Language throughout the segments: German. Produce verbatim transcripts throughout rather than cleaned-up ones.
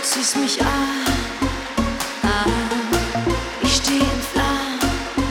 Siehst mich an, ah, ich steh in Flammen,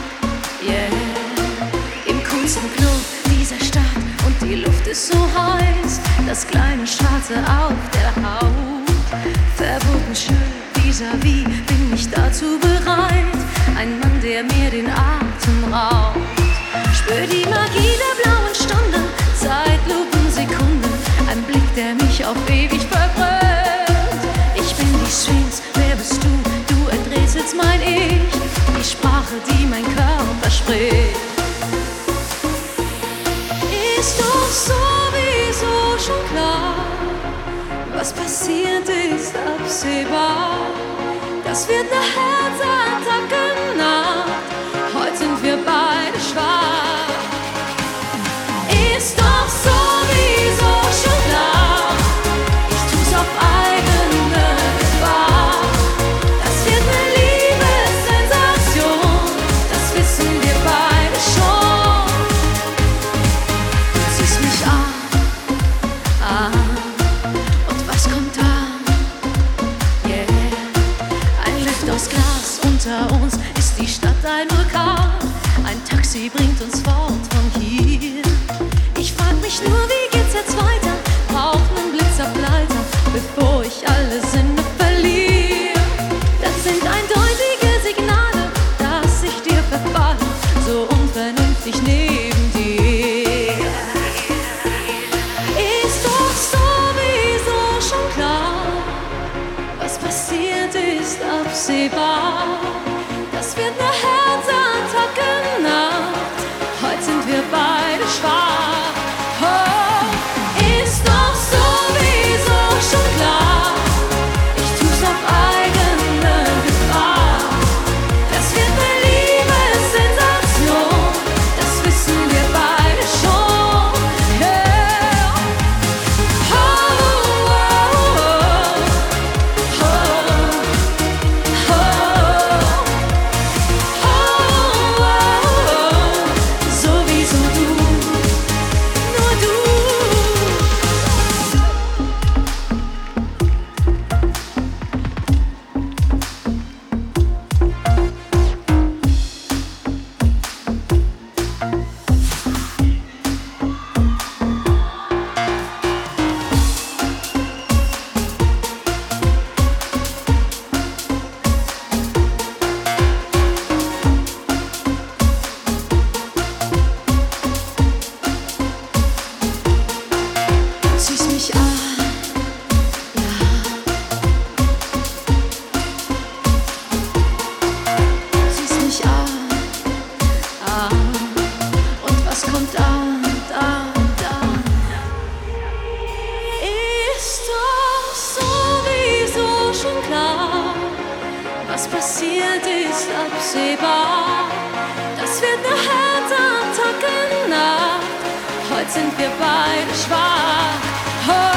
yeah. Im coolsten Club dieser Stadt und die Luft ist so heiß, das kleine Schwarze auf der Haut. Verboten schön, vis-à-vis, bin ich dazu bereit, ein Mann, der mir den Atem raubt. Spür die Magie der blauen Stunde, Zeitlupensekunde, ein Blick, der mich auf ewig verbrennt. Ich bin die Sphinx, wer bist du? Du enträtselst mein Ich, die Sprache, die mein Körper spricht. Ist doch sowieso schon klar, was passiert ist absehbar. Das wird eine Herzattacke-Nacht, heute sind wir beide schwach. Ist doch sowieso schon klar, ich tu's auf eigene Gefahr. Das wird eine Liebessensation, das wissen wir beide schon. Du ziehst mich an, an, und was kommt dann? Yeah, ein Lift aus Glas unter uns, ist die Stadt ein Vulkan. Ein Taxi bringt uns fort von hier. Ich frag mich nur, wie geht's jetzt weiter? Brauch nen Blitzableiter, bevor ich alle Sinne verliere. Das sind eindeutige Signale, dass ich dir verfalle, so unvernünftig neben dir. Ist doch sowieso schon klar, was passiert ist absehbar. Das wird eine Herzattacke-Nacht, heute sind wir beide schwach. Oh, ist doch sowieso schon klar, ich tu's auf eigene Gefahr. Das wird eine Liebessensation, das wissen wir beide schon. Yeah. Oh, oh, oh, oh, oh, oh, oh, sowieso du, nur du. Siehst mich an, ja. Siehst mich an, an, und was kommt dann, dann, dann? Ist doch sowieso schon klar, was passiert ist absehbar. Das wird eine Herzattacke-Nacht, heute sind wir beide schwach. Oh.